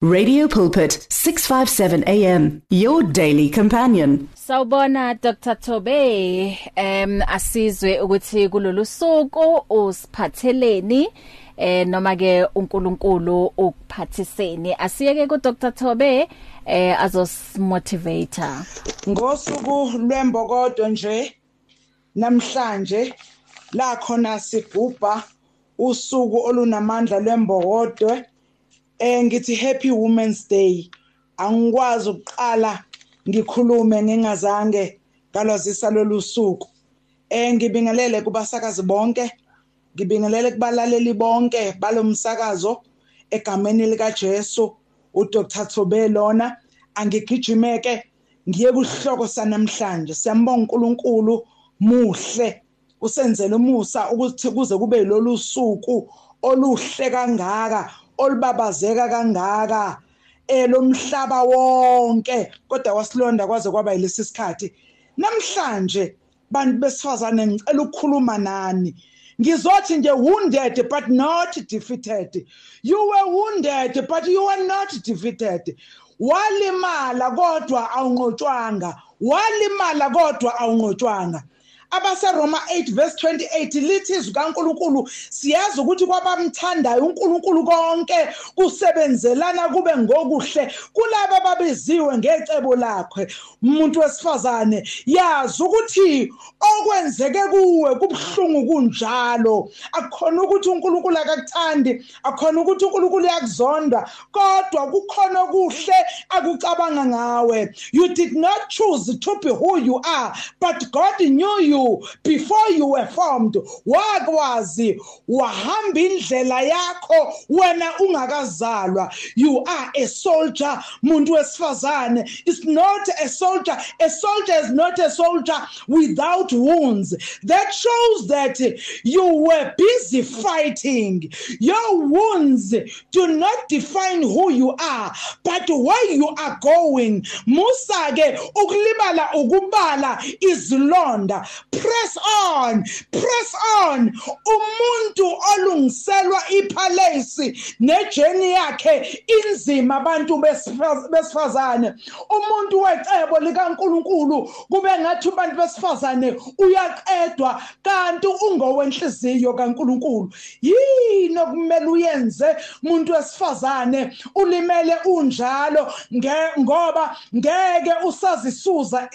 Radio Pulpit 657 AM, your daily companion. Sawubona Dr. Tobe, asizwe ukuthi kulolu suku usiphatheleni noma ke uNkulunkulu ukuphathiseni. Asiyeke ku Dr. Tobe azosimotivator. Ngosuku lwembokodo nje namhlanje la khona sigubha usuku olunamandla lwembokodo. Ngithi Happy Women's Day. Angikwazi ukuqala ngikhulume ngingazange ngalwazisa lolu suku. Ngibingelele kubasakazi bonke, ngibingelele kubalaleli bonke balomsakazo egameni lika Jesu uDr. Tobe lona. Angigijimeke ngiye kuhloko sanamhlanje. Siyambonga uNkulunkulu muhle usenzele umusa ukuthi kuze kube lolu suku oluhle kangaka, olubabazeka kangaka lomhlaba wonke, kodwa wasilonda kwaze kwaba yilesi sikhathi. Namhlanje bantu besifazane ngicela ukukhuluma nani. Ngizothi nje wounded but not defeated. You were wounded but you were not defeated. Walimala kodwa awunqotshwanga. Walimala kodwa awunqotshwanga. Abase Roma 8 verse 28 lithi izwi kaNkulunkulu siyazi ukuthi kwabamthandayo uNkulunkulu konke kusebenzelana kube ngokuhle kulabo ababeziwe ngecebo lakhe. Umuntu wesifazane yazi ukuthi okwenzeke kuwe kubhlungu kunjalo. Akukhona ukuthi uNkulunkulu akakuthandi, akukhona ukuthi uNkulunkulu yakuzonda, kodwa kukhona okuhle akucabanga ngawe. You did not choose to be who you are, but God knew you before you were formed. Wakwazi wahamba indlela yakho wena ungakazalwa. You are a soldier. Muntu wesifazane is not a soldier. A soldier is not a soldier without wounds. That shows that you were busy fighting. Your wounds do not define who you are, but where you are going. Musa ke ukulibala ukubala izilonda. Press on, press on. Umuntu olungiselwa iphalesi nejeni yakhe inzima abantu besifazane. Umuntu wecebo likaNkulunkulu kube ngathi abantu besifazane uyaqedwa kanti ungowenhliziyo kaNkulunkulu. Yini okumele uyenze umuntu wesifazane ulimele unjalo ngoba ngeke usazisusa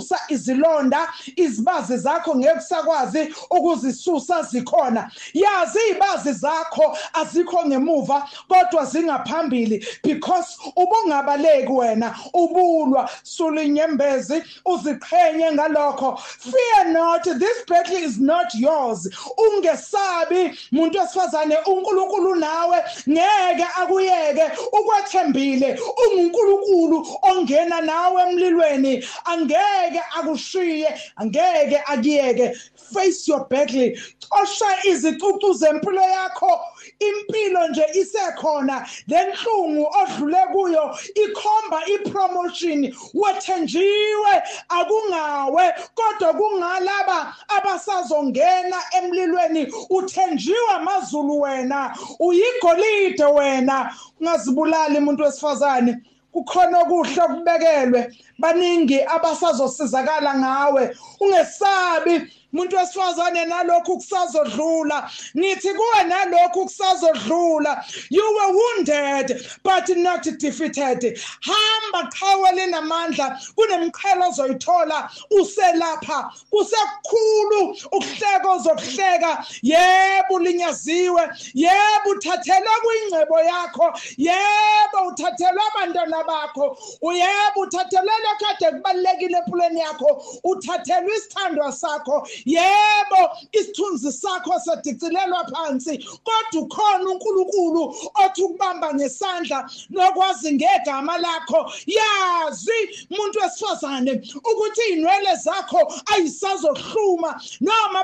izilonda izibazi zakho ngeke sakwazi ukuzisusa zikhona. Yazi izibazi zakho azikho ngemuva kodwa zingaphambili, because ubungabaleki wena ubulwa sulinyembezi uziqhenye ngalokho. Fear not, this battle is not yours. Ungesabi muntu wesifazane, uNkulunkulu nawe ngeke akuyeke ukwethembile. UNkulunkulu ongena nawe emlilweni angeke akushiye, angeke akuyeke. Face your battle. Xosha izicucu zempilo yakho. Impilo nje isekhona. Lenhlungu odlule kuyo ikhomba ipromotion. Wethenjiwe akungawe kodwa kungalaba abasazongena emlilweni. Uthenjiwe amazulu wena. Uyigolide wena. Ungazibulali umuntu wesifazane. Kukhona okuhle okubekelwe. Baningi abasazosizakala ngawe. Ungesabi muntu wesifazane nalokhu kusazodlula. Ngithi kuwe nalokhu kusazodlula. You were wounded but not defeated. Hamba qhawele namandla kunemqhelo ozoyithola uselapha. Kusekhulu ukuhleka ozokuhleka. Yebo ulinyaziwe, yebo uthathelwa kwingcebo yakho, yebo uthathelwa abantwana bakho, uyebo uthathelwa lokade kubalekile empilweni yakho, uthathelwa isithandwa sakho. Yebo isithunzi sakho sadicilelwa phansi, kodwa ukhona uNkulunkulu othi ukubamba ngesandla nokwazi ngegama lakho. Yazi muntu wesifazane ukuthi inwele zakho ayisazohluma noma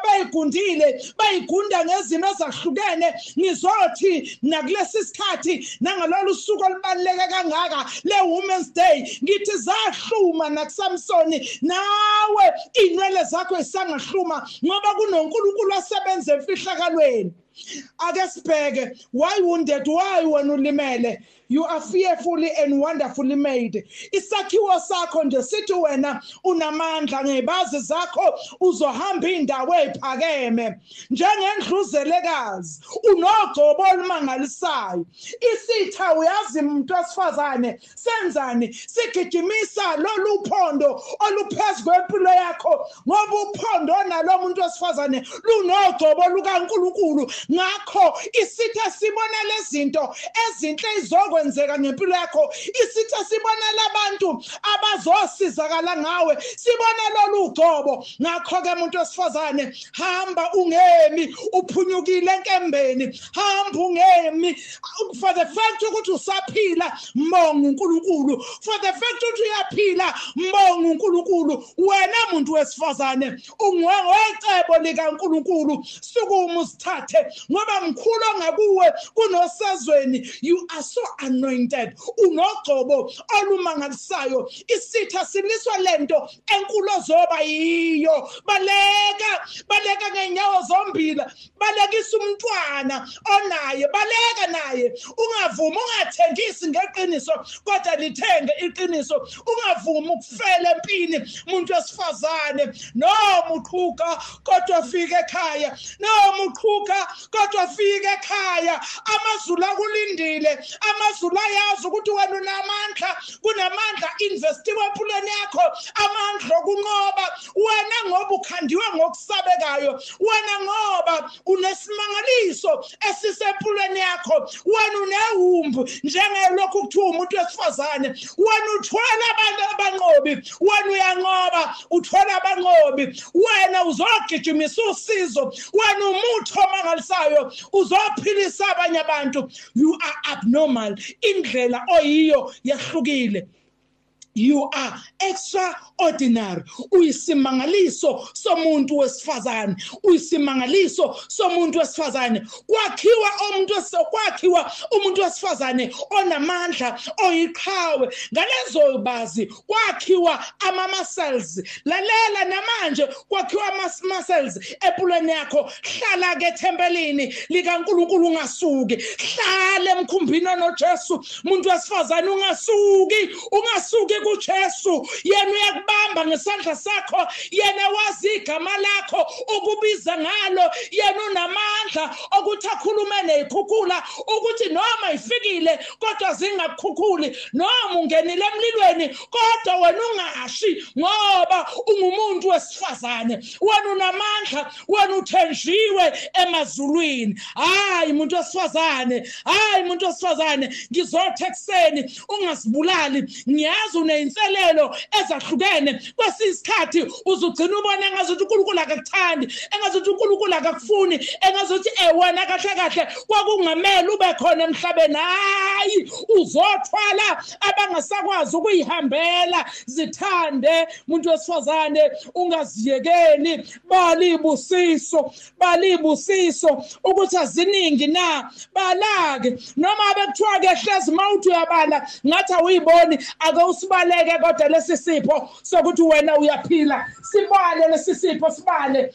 bayigunda ngezimo ezahlukene. Ngizothi nakulesi sikhathi nangalolu suku olubaluleke kangaka le Women's Day ngithi zahluma nakuSamsoni, nawe inwele zakho isangahluma ngoba kunoNkulunkulu osebenza emfihlakalweni. Ake sibheke, why wounded, why wena ulimele? You are fearfully and wonderfully made. Isakhiwo sakho nje sithi wena unamandla, ngebazi zakho uzohamba indawo ephakeme. Njengendluzelekazi, unogcobo olumangalisayo. Isitha uyazi umuntu wesifazane senzani, sigijimisa lolu phondo oluphezulu kwempilo yakho, ngoba uphondo nalo muntu wesifazane lunogcobo lukaNkulunkulu. Ngakho isitha sibona lezinto ezinhle izokwenzeka ngempilo yakho, isitha sibona labantu abazosizakala ngawe, sibona lolu gcobo. Ngakho ke umuntu wesifazane, hamba ungemi uphunyukile enkembeni, hamba ungemi, for the fact ukuthi usaphila mbonga uNkulunkulu, for the fact ukuthi uyaphila mbonga uNkulunkulu. Wena muntu wesifazane ungwecebo likaNkulunkulu, sukuma usithathe ngoba mkhulu ongakuwe kunosezweni. You are so anointed, unogcobo olumangalisayo. Isitha siliswa lento enkulu ozoba yiyo. Baleka ngenyawo zombili, balekisa umntwana onaye, baleka naye. Ungavuma ungathengisi ngeqiniso kodwa lithenge iqiniso. Ungavuma ukufela empini umuntu wesifazane. Noma uqhuka kodwa fika ekhaya, noma uqhuka kodwa fika ekhaya. Amazulu akulindile, amazulu ayazi ukuthi wena unamandla, kunamandla investiwe empilweni yakho, amandla okunqoba. Wena ngoba ukhandiwe ngokusabekayo, wena ngoba unesimangaliso esisempilweni yakho, wena unehumbu njengelokhu kuthiwa umuntu wesifazane. Wena uthola abantu abanqobi, wena uyanqoba, uthola abanqobi. Wena uzogijimisa usizo, wena umuthi omangalisayo, uzophilisa abanye abantu. You are abnormal, indlela oyiyo yahlukile. You are extraordinary. Uyisimangaliso somuntu wesifazane, uyisimangaliso somuntu wesifazane. Kwakhiwa umuntu wesifazane onamandla, oyiqhawe. Ngalezo bazi kwakhiwa ama-muscles. Lalela namanje kwakhiwa ama-muscles empilweni yakho. Hlala ke thempelini likaNkulunkulu ungasuki. Hlala emkhumbini noJesu. Umuntu wesifazane ungasuki kuJesu. Yena uyakubamba ngesandla sakho, yena wazi igama lakho ukubiza ngalo, yena unamandla ukuthi akhulume nezikhukhula ukuthi noma ifikile kodwa zingakhukhuli, noma ungenile emlilweni kodwa wena ungashi ngoba ungumuntu wesifazane. Wena unamandla, wena uthenjiwe emazulwini. Hayi umuntu wesifazane, hayi umuntu wesifazane, ngizothi ekseni ungazibulali. Ngiyazi uneyinselelo ezahlukene. Kwesisikhathi uzugcina ubona engazuthi uNkulunkulu akakuthandi, engazuthi uNkulunkulu akakufuni, engazuthi wena kahle kwakungamele ube khona emhlabeni. Hayi, uzothwala abangasakwazi ukuyihambela. Zithande umuntu wesifazane, ungaziyekeli. Balibusiso ukuthi aziningi na balake. Noma bekuthiwa ke hlezi mawuthi uyabala ngathi awuyiboni, ake usibaleke kodwa lesi sipho sokuthi wena uyaphila. Sibale lesi sipho, sibale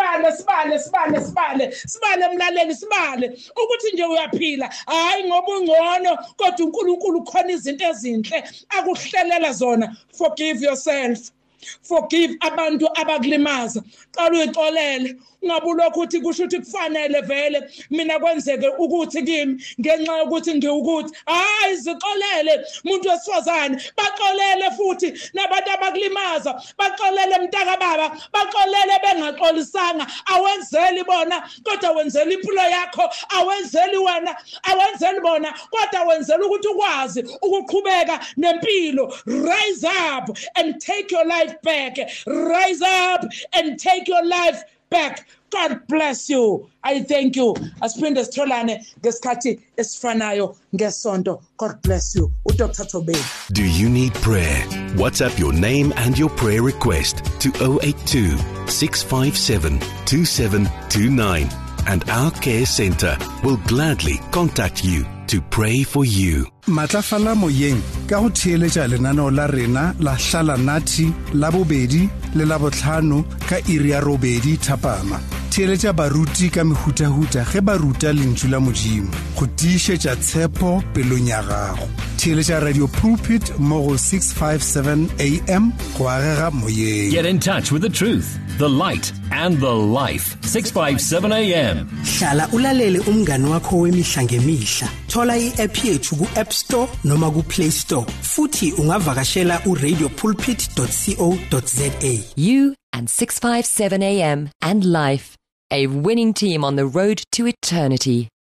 mlaleli, sibale ukuthi nje uyaphila. Hayi ngoba ungcono kodwa uNkulunkulu khona izinto ezinhle akuhlelela zona. Forgive yourself. Forgive abantu abakulimaza. Qala uyixolele. Ngabulokho uthi kusho ukuthi kufanele vele mina kwenzeke ukuthi kimi ngenxa yokuthi ngiwukuthi. Hayi, zixolele umuntu wesifazane, baxolele futhi nabantu abakulimaza, baxolele mntaka baba, baxolele bengaxolisanga. Awenzeli bona kodwa wenzela impilo yakho, awenzeli wena, awenzeli bona kodwa wenzela ukuthi ukwazi ukuqhubeka nempilo. Rise up and take your life back. Rise up and take your life back. God bless you. I thank you. Asiphinde sitholane ngesikhathi esifanayo ngesonto. God bless you. uDr. Tobe. Do you need prayer? WhatsApp your name and your prayer request to 082 657 2729 and our care center will gladly contact you to pray for you. Matlafala moyeng ka go theeletša lenaneo la rena la hlala nathi la bobedi le la botlhano ka iri ya robedi thapama. theeletša baruti ka mehutahuta ge ba ruta lentšu la Modimo go tiišetša tshepo pelong ya gago. Theeletša Radio Pulpit mo go 657 AM go agega moyeng. Get in touch with the truth, the light and the life. 657 AM. Hlala ulalele umngani wakho wemihla ngemihla. Thola i-app yethu ku-App Store noma ku-Play Store. Futhi ungavakashela uradiopulpit.co.za. You and 657 AM and life, a winning team on the road to eternity.